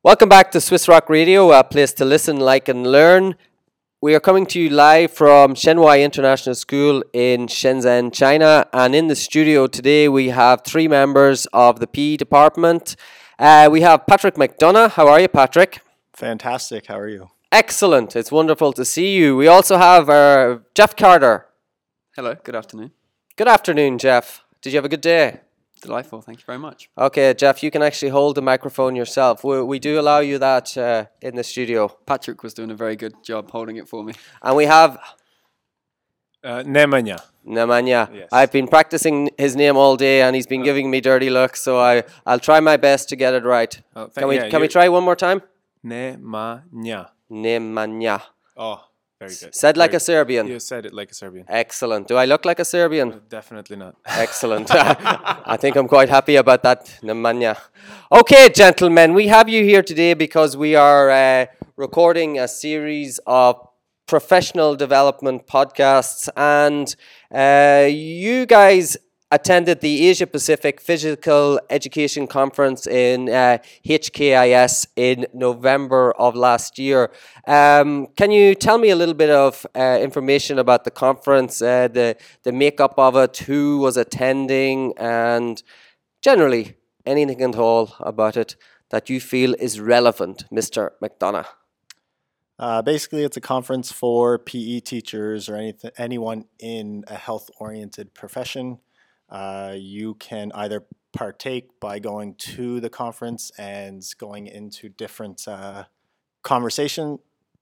Welcome back to Swiss Rock Radio, a place to listen, like, and learn. We are coming to you live from Shenhua International School in Shenzhen, China. And in the studio today, we have three members of the PE department. We have Patrick McDonough. How are you, Patrick? Fantastic. How are you? Excellent. It's wonderful to see you. We also have Jeff Carter. Hello, good afternoon. Good afternoon, Jeff. Did you have a good day? Delightful, thank you very much. Okay, Jeff, you can actually hold the microphone yourself. We do allow you that in the studio. Patrick was doing a very good job holding it for me. And we have Nemanja. Nemanja. Yes. I've been practicing his name all day and he's been giving me dirty looks, so I'll try my best to get it right. Oh, Can we try one more time? Nemanja. Nemanja. Oh, very good. Said like Very a Serbian. You said it like a Serbian. Excellent. Do I look like a Serbian? Definitely not. Excellent. I think I'm quite happy about that, Nemanja. Okay, gentlemen, we have you here today because we are recording a series of professional development podcasts, and you guys attended the Asia Pacific Physical Education Conference in HKIS in November of last year. Can you tell me a little bit of information about the conference, the makeup of it, who was attending, and generally anything at all about it that you feel is relevant, Mr. McDonough? Basically, it's a conference for PE teachers or anyone in a health-oriented profession. You can either partake by going to the conference and going into different conversation,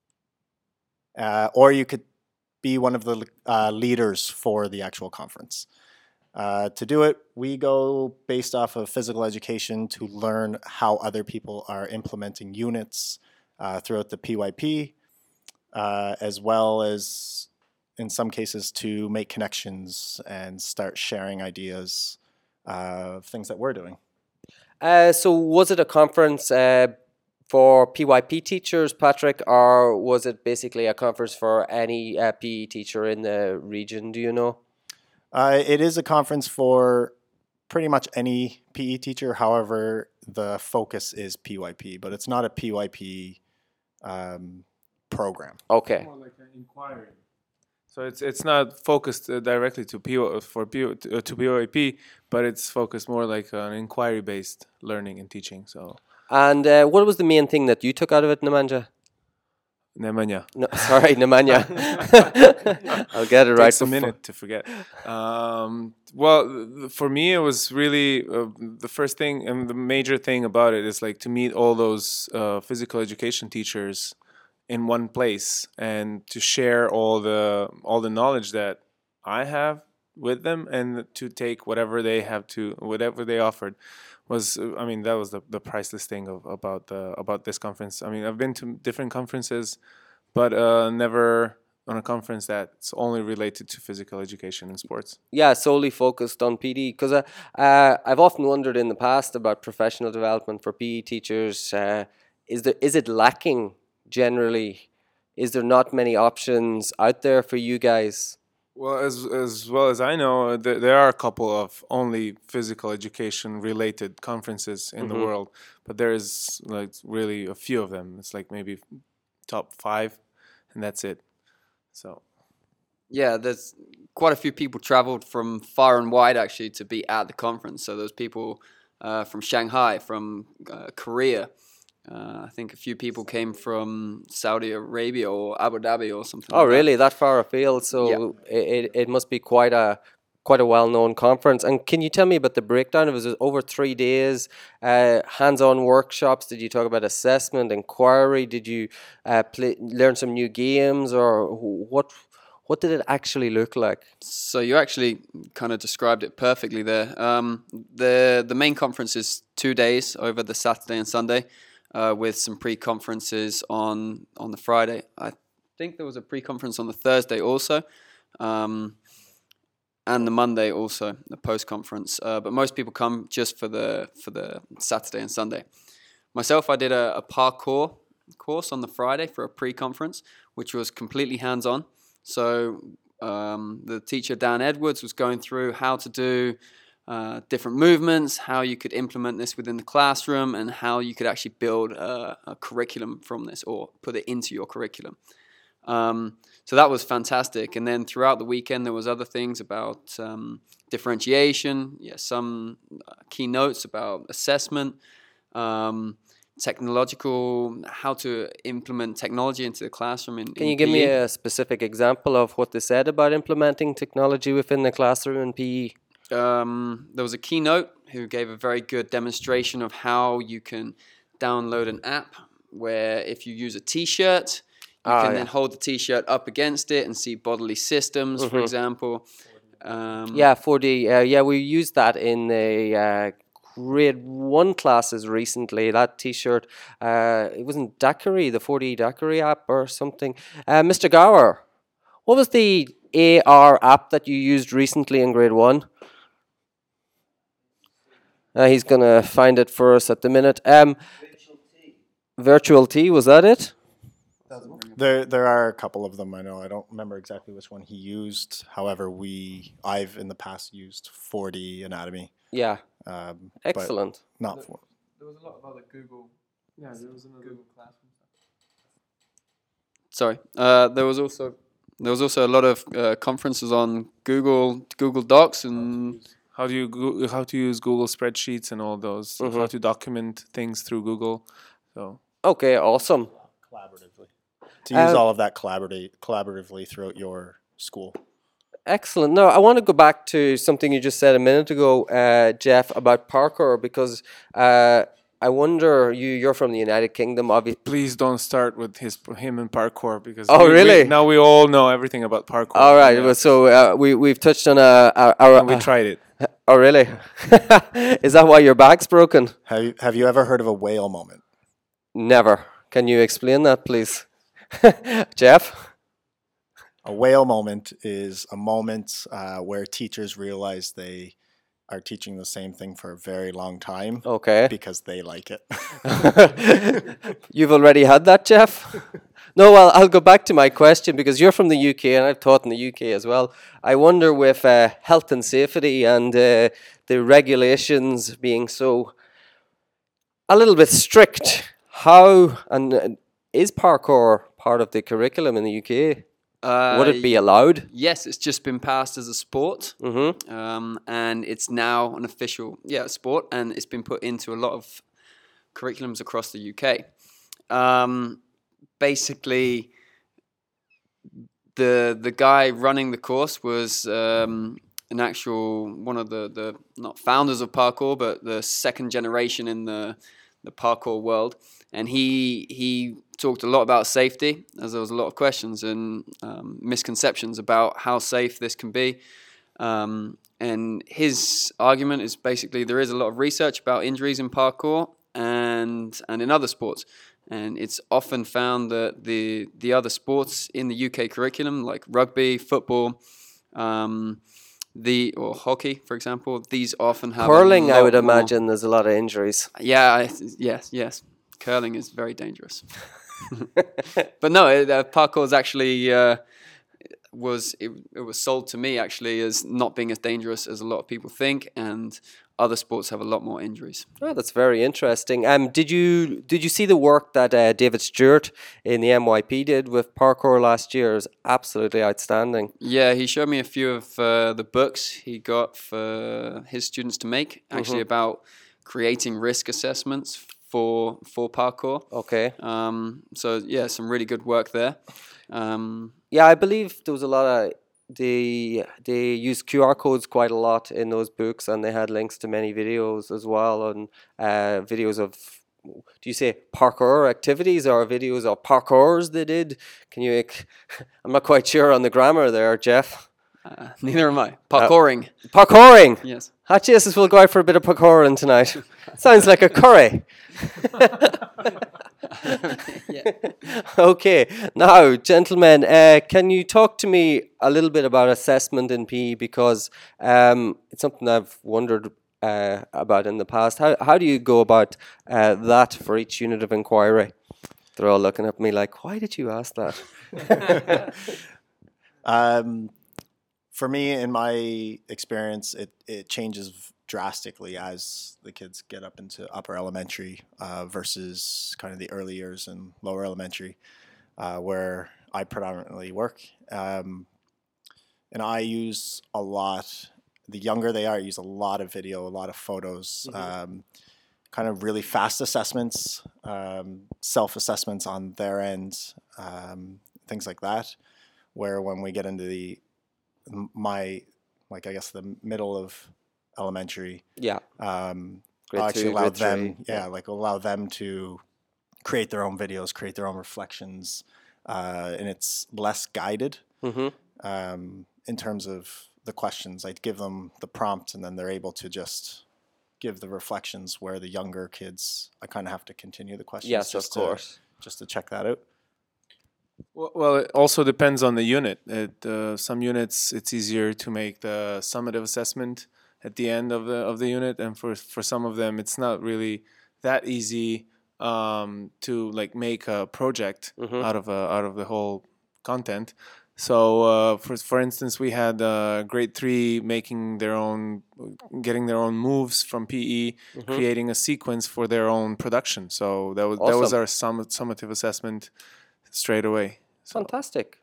or you could be one of the leaders for the actual conference. To do it, we go based off of physical education to learn how other people are implementing units throughout the PYP, as well as in some cases to make connections and start sharing ideas of things that we're doing. So was it a conference for PYP teachers, Patrick, or was it basically a conference for any PE teacher in the region? Do you know? It is a conference for pretty much any PE teacher. However, the focus is PYP, but it's not a PYP program. Okay. More like an inquiry. So it's not focused directly to PYP, but it's focused more like an inquiry-based learning and teaching. So. And what was the main thing that you took out of it, Nemanja? Nemanja. No, sorry, Nemanja. I'll get it right. Takes a minute to forget. Well, for me, it was really the first thing and the major thing about it is like to meet all those physical education teachers in one place and to share all the knowledge that I have with them and to take whatever they offered was that was the priceless thing about this conference. I mean, I've been to different conferences, but never on a conference that's only related to physical education and sports. Yeah, solely focused on PD, because I've often wondered in the past about professional development for PE teachers. Is it lacking generally? Is there not many options out there for you guys? Well, as well as I know, there are a couple of only physical education related conferences in the world, but there is like really a few of them. It's like maybe top 5, and that's it. So, Yeah, there's quite a few people traveled from far and wide actually to be at the conference. So there's people from Shanghai, from Korea. I think a few people came from Saudi Arabia or Abu Dhabi or something. Oh, like really? That far afield? So it must be quite a well-known conference. And can you tell me about the breakdown? It was over 3 days, hands-on workshops. Did you talk about assessment, inquiry? Did you learn some new games, or what did it actually look like? So you actually kind of described it perfectly there. The main conference is 2 days over the Saturday and Sunday. With some pre-conferences on the Friday. I think there was a pre-conference on the Thursday also, and the Monday also, the post-conference. But most people come just for the Saturday and Sunday. Myself, I did a parkour course on the Friday for a pre-conference, which was completely hands-on. So the teacher, Dan Edwards, was going through how to do different movements, how you could implement this within the classroom, and how you could actually build a curriculum from this or put it into your curriculum. So that was fantastic. And then throughout the weekend, there was other things about differentiation, some keynotes about assessment, technological, how to implement technology into the classroom. Can you give me a specific example of what they said about implementing technology within the classroom in PE? There was a keynote who gave a very good demonstration of how you can download an app where if you use a T-shirt, you can then hold the T-shirt up against it and see bodily systems, for example. 4D. We used that in the grade 1 classes recently. That T-shirt, it wasn't Daiquiri, the 4D Daiquiri app or something. Mr. Gower, what was the AR app that you used recently in grade 1? He's going to find it for us at the minute. Virtual T, was that it? There are a couple of them. I know. I don't remember exactly which one he used. However, I've in the past used 4D Anatomy. Yeah. Excellent. Not for. There was a lot of other Google. Yeah, there was another Google Classroom stuff. Sorry. There was also a lot of conferences on Google Docs and how to use Google spreadsheets and all those. How to document things through Google. So. Okay. Awesome. Collaboratively. To use all of that collaboratively throughout your school. Excellent. No, I want to go back to something you just said a minute ago, Jeff, about parkour, because I wonder, you're from the United Kingdom, obviously. Please don't start with him and parkour, because really? Now we all know everything about parkour. All right. Yeah. So we've touched on we tried it. Oh, really? Is that why your back's broken? Have you ever heard of a whale moment? Never. Can you explain that, please? Jeff? A whale moment is a moment where teachers realize they are teaching the same thing for a very long time. Okay. Because they like it. You've already had that, Jeff? No, well, I'll go back to my question, because you're from the UK and I've taught in the UK as well. I wonder, with health and safety and the regulations being so a little bit strict, how is parkour part of the curriculum in the UK? Would it be allowed? Yes, it's just been passed as a sport, and it's now an official sport, and it's been put into a lot of curriculums across the UK. Basically, the guy running the course was an actual one of the not founders of parkour, but the second generation in the parkour world, and he talked a lot about safety, as there was a lot of questions and misconceptions about how safe this can be. And his argument is basically there is a lot of research about injuries in parkour and in other sports. And it's often found that the other sports in the UK curriculum, like rugby, football, or hockey, for example, these often have curling. I would imagine there's a lot of injuries. Yeah, yes. Curling is very dangerous. But no, parkour is actually it was sold to me actually as not being as dangerous as a lot of people think, and other sports have a lot more injuries. Oh, that's very interesting. Did you see the work that David Stewart in the MYP did with parkour last year? It was absolutely outstanding. Yeah, he showed me a few of the books he got for his students to make, actually about creating risk assessments for parkour. Okay. So yeah, some really good work there. Yeah, I believe there was a lot of they used QR codes quite a lot in those books, and they had links to many videos as well, and videos of, do you say parkour activities or videos of parkours they did? Can you? I'm not quite sure on the grammar there, Jeff. Neither am I. Parkouring. Parkouring. Yes. Jesus, we'll go out for a bit of parkouring tonight. Sounds like a curry. Okay. Now, gentlemen, can you talk to me a little bit about assessment in PE, because it's something I've wondered about in the past. How do you go about that for each unit of inquiry? They're all looking at me like, why did you ask that? For me, in my experience, it changes drastically as the kids get up into upper elementary versus kind of the early years and lower elementary, where I predominantly work. And I use a lot, the younger they are, I use a lot of video, a lot of photos, kind of really fast assessments, self-assessments on their end, things like that, where when we get into the middle of elementary, Yeah. I'll actually allow them, allow them to create their own videos, create their own reflections, and it's less guided in terms of the questions. I'd give them the prompt, and then they're able to just give the reflections, where the younger kids, I kind of have to continue the questions. Yes, of course. Just to check that out. Well, it also depends on the unit. Some units, it's easier to make the summative assessment at the end of the unit, and for some of them, it's not really that easy to like make a project out of the whole content. So, for instance, we had grade 3 getting their own moves from PE, creating a sequence for their own production. So that was our summative assessment straight away. So. Fantastic.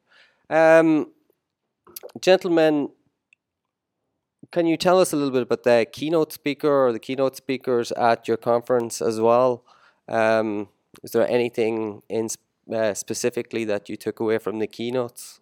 Gentlemen, can you tell us a little bit about the keynote speaker or the keynote speakers at your conference as well? Is there anything specifically that you took away from the keynotes?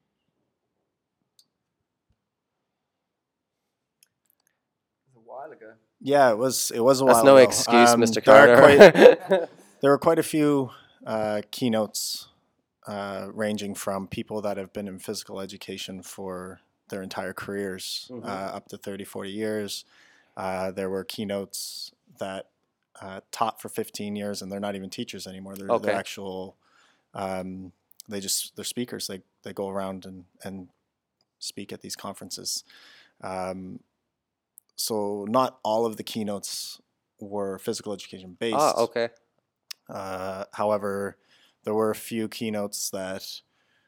A while ago. Yeah, it was a while ago. That's no excuse, Mr. Carter. There were quite a few keynotes ranging from people that have been in physical education for their entire careers, up to 30, 40 years. There were keynotes that taught for 15 years, and they're not even teachers anymore. They're actual, they're speakers. They go around and speak at these conferences. So not all of the keynotes were physical education based. Ah, okay. However, there were a few keynotes that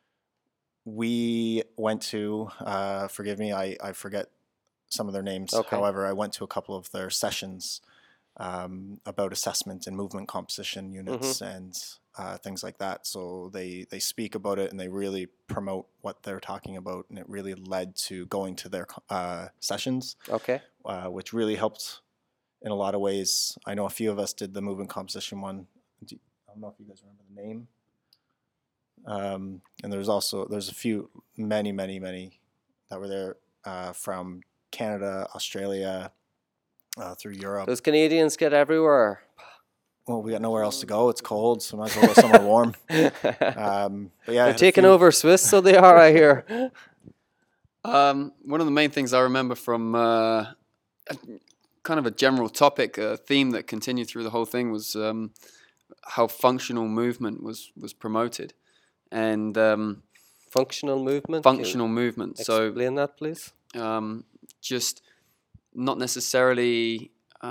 we went to. Forgive me, I forget some of their names. Okay. However, I went to a couple of their sessions about assessment and movement composition units and things like that. So they speak about it, and they really promote what they're talking about, and it really led to going to their sessions, which really helped in a lot of ways. I know a few of us did the movement composition one. I don't know if you guys remember the name. And there's a few, many that were there from Canada, Australia, through Europe. Those Canadians get everywhere. Well, we got nowhere else to go. It's cold, so might as well go somewhere warm. But yeah, they're taking over Swiss, so they are, I hear. One of the main things I remember from kind of a general topic, a theme that continued through the whole thing was how functional movement was promoted. And functional movement? Functional movement. Explain that, please. Just not necessarily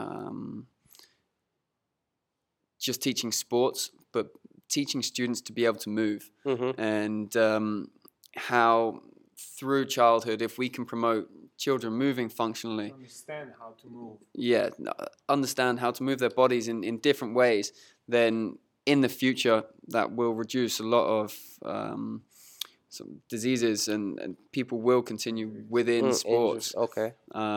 just teaching sports, but teaching students to be able to move. And how through childhood, if we can promote children moving functionally, understand how to move. Yeah, understand how to move their bodies in different ways, then in the future that will reduce a lot of some diseases, and people will continue within sports. Okay.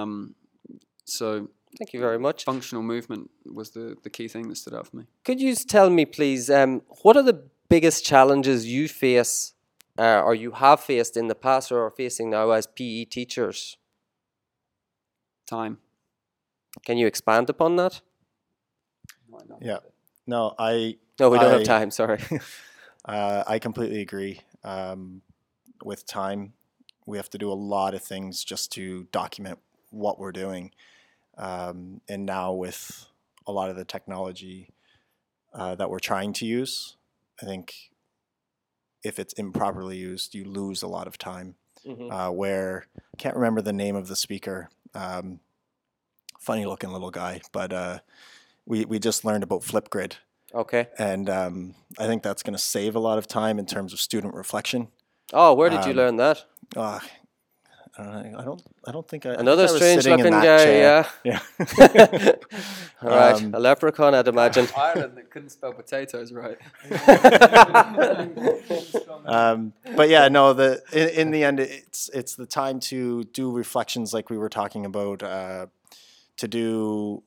So thank you very much. Functional movement was the key thing that stood out for me. Could you tell me, please, what are the biggest challenges you face or you have faced in the past or are facing now as PE teachers? Time. Can you expand upon that? Yeah. No, we don't have time, sorry. I completely agree. With time, we have to do a lot of things just to document what we're doing. And now with a lot of the technology that we're trying to use, I think if it's improperly used, you lose a lot of time. Where, I can't remember the name of the speaker, funny looking little guy, but we just learned about Flipgrid. Okay. And I think that's going to save a lot of time in terms of student reflection. Oh, where did you learn that? I I don't think I. Another I think I was strange sitting in looking that guy, chair. yeah. Yeah. All right, a leprechaun, I'd imagine. Ireland that couldn't spell potatoes right. But yeah, no. In the end, it's the time to do reflections, like we were talking about. To do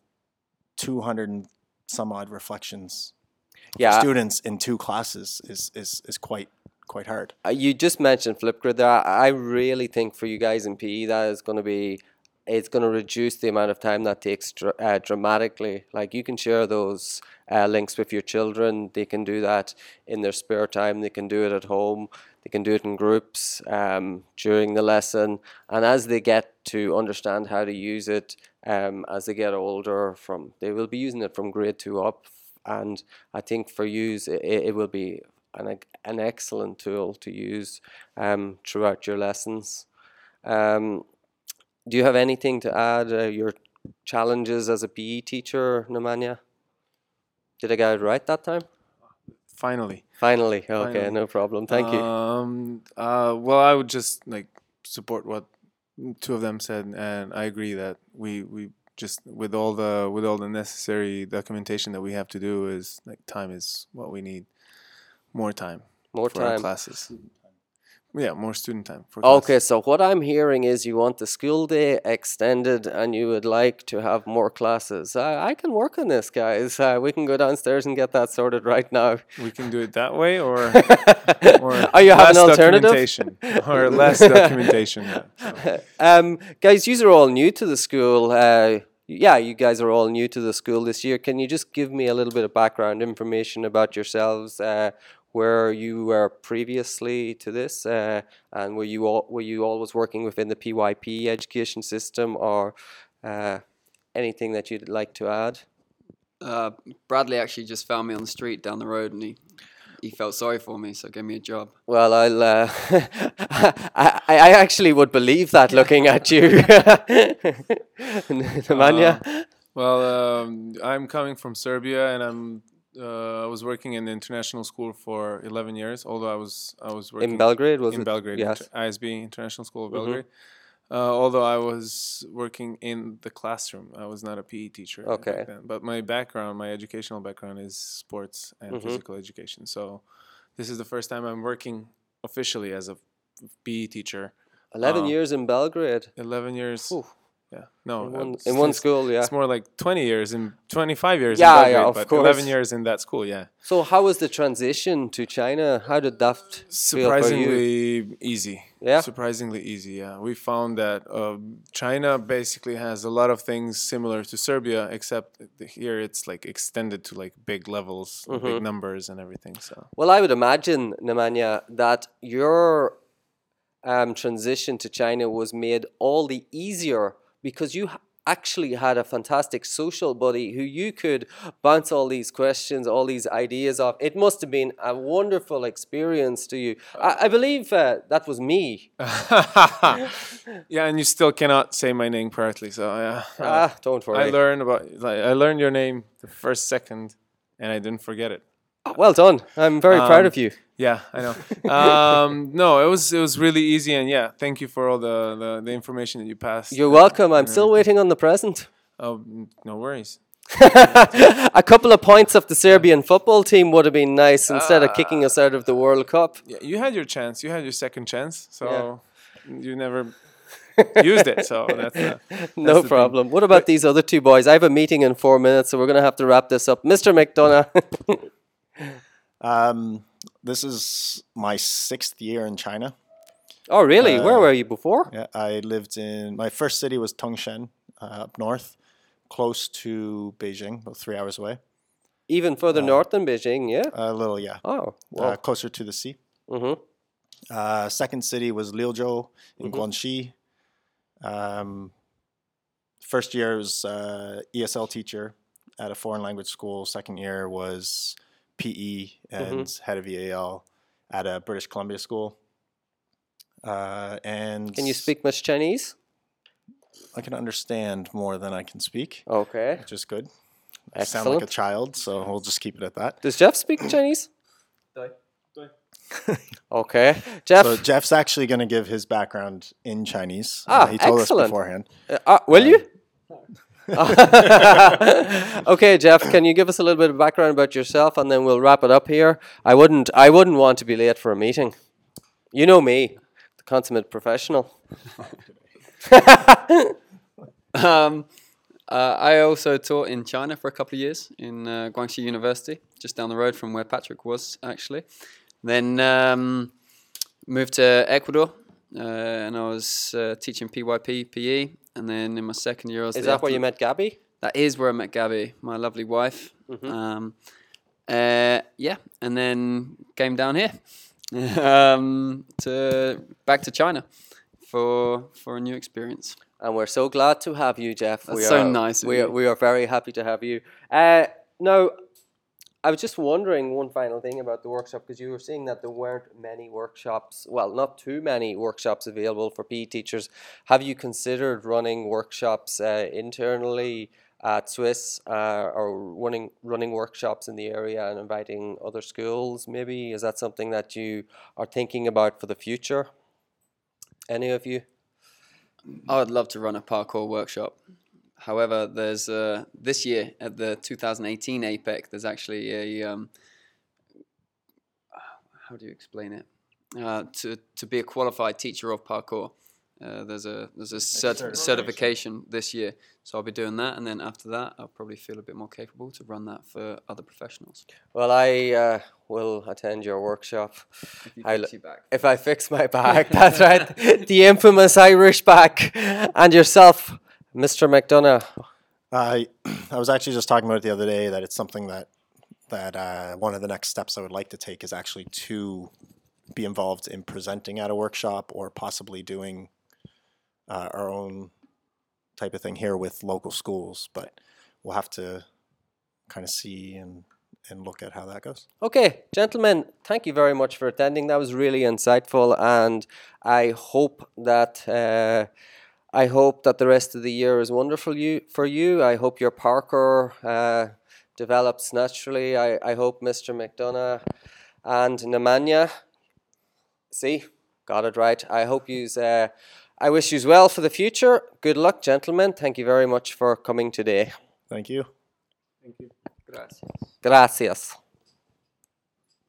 200 and some odd reflections for Yeah. students in 2 classes is quite hard. You just mentioned Flipgrid there. I really think for you guys in PE that is going to be, it's going to reduce the amount of time that takes dramatically. Like you can share those links with your children. They can do that in their spare time. They can do it at home. They can do it in groups during the lesson. And as they get to understand how to use it, as they get older, they will be using it from grade 2 up. And I think for you, it will be an excellent tool to use throughout your lessons. Do you have anything to add? Your challenges as a PE teacher, Nemanja? Did I get it right that time? Finally. Finally. Okay, Finally. no problem. Thank you. Well, I would just like support what 2 of them said, and I agree that we just with all the necessary documentation that we have to do is like time is what we need. More time. More for our time. classes. Yeah, more student time for Okay, classes. so what I'm hearing is you want the school day extended and you would like to have more classes. I can work on this, guys. We can go downstairs and get that sorted right now. We can do it that way, or Are you having less an alternative? documentation, or less documentation. Yeah, so. Guys, you are all new to the school. Yeah, you guys are all new to the school this year. Can you just give me a little bit of background information about yourselves? Where you were previously to this, and were you always working within the PYP education system, or anything that you'd like to add? Bradley actually just found me on the street down the road, and he felt sorry for me, so gave me a job. Well, I'll. I actually would believe that looking at you, Nemanja. I'm coming from Serbia, and I was working in the international school for 11 years. Although I was working In Belgrade, was in it? Belgrade, Yes. ISB International School of Belgrade. Although I was working in the classroom, I was not a PE teacher. Okay. Back then. But my educational background is sports and physical education. So this is the first time I'm working officially as a PE teacher. 11 years in Belgrade. 11 years. Ooh. Yeah. No. In one school, yeah. It's more like 20 years and 25 years Yeah, in Belgrade, yeah, of but course. 11 years in that school, yeah. So how was the transition to China? How did that feel for you? Surprisingly easy. Yeah? Surprisingly easy, yeah. We found that China basically has a lot of things similar to Serbia, except here it's like extended to like big levels, big numbers and everything. So Well, I would imagine, Nemanja, that your transition to China was made all the easier because you actually had a fantastic social buddy who you could bounce all these questions, all these ideas off. It must have been a wonderful experience to you. I believe that was me. yeah, and you still cannot say my name correctly. So yeah, Don't worry. I learned your name the first second, and I didn't forget it. Well done. I'm very proud of you. Yeah, I know. No, it was really easy, and yeah, thank you for all the information that you passed. You're welcome. I'm still waiting on the present. Oh, no worries. A couple of points of the Serbian football team would have been nice instead of kicking us out of the World Cup. Yeah, you had your chance. You had your second chance, so you never used it. So that's No the problem. What about these other two boys? I have a meeting in 4 minutes, so we're going to have to wrap this up. Mr. McDonough. This is my 6th year in China. Oh, really? Where were you before? Yeah, I lived in my first city was Tongshan, up north, close to Beijing, about 3 hours away. Even further north than Beijing, yeah? A little, yeah. Oh, wow. Closer to the sea. Mm-hmm. Second city was Liuzhou in Guangxi. First year was ESL teacher at a foreign language school. Second year was PE and head of EAL at a British Columbia school. And Can you speak much Chinese? I can understand more than I can speak, Okay. which is good. I sound like a Excellent. child, so we'll just keep it at that. Does Jeff speak Chinese? Okay, Jeff. So Jeff's actually going to give his background in Chinese. He told excellent. us beforehand. Will you? Okay, Jeff. Can you give us a little bit of background about yourself, and then we'll wrap it up here. I wouldn't want to be late for a meeting. You know me, the consummate professional. I also taught in China for a couple of years in Guangxi University, just down the road from where Patrick was, actually. Then moved to Ecuador, and I was teaching PYP, PE, and then in my second year I was... Is that where you met Gabby? That is where I met Gabby, my lovely wife. Yeah, and then came down here back to China for a new experience. And we're so glad to have you, Jeff. That's so nice of you. We are very happy to have you. Now, I was just wondering one final thing about the workshop, because you were saying that there weren't many workshops, well, not too many workshops available for PE teachers. Have you considered running workshops internally at Swiss or running workshops in the area and inviting other schools maybe? Is that something that you are thinking about for the future? Any of you? I would love to run a parkour workshop. However, there's this year at the 2018 APEC, there's actually a how do you explain it? To be a qualified teacher of parkour, there's a certification this year. So I'll be doing that, and then after that, I'll probably feel a bit more capable to run that for other professionals. Well, I will attend your workshop. If you fix your back. If I fix my back, that's right. The infamous Irish back. And yourself, Mr. McDonough. I was actually just talking about it the other day, that it's something that one of the next steps I would like to take is actually to be involved in presenting at a workshop, or possibly doing our own type of thing here with local schools. But we'll have to kind of see and look at how that goes. Okay, gentlemen, thank you very much for attending. That was really insightful, and I hope that the rest of the year is wonderful for you. I hope your parkour develops naturally. I hope Mr. McDonough and Nemanja, see, got it right. I hope I wish you well for the future. Good luck, gentlemen. Thank you very much for coming today. Thank you. Gracias. Gracias.